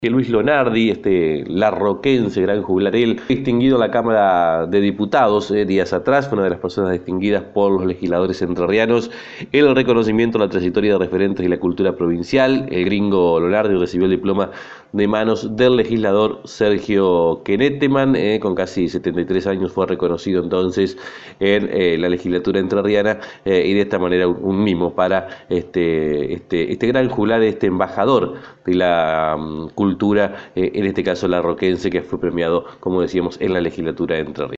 Que Luis Lonardi, larroquense, gran juglar, él distinguido en la Cámara de Diputados días atrás, fue una de las personas distinguidas por los legisladores entrerrianos en el reconocimiento a la trayectoria de referentes de la cultura provincial. El gringo Lonardi recibió el diploma de manos del legislador Sergio Keneteman, con casi 73 años fue reconocido entonces en la legislatura entrerriana, y de esta manera un mimo para este gran juglar, este embajador de la cultura, en este caso larroquense, que fue premiado, como decíamos, en la legislatura de Entre Ríos.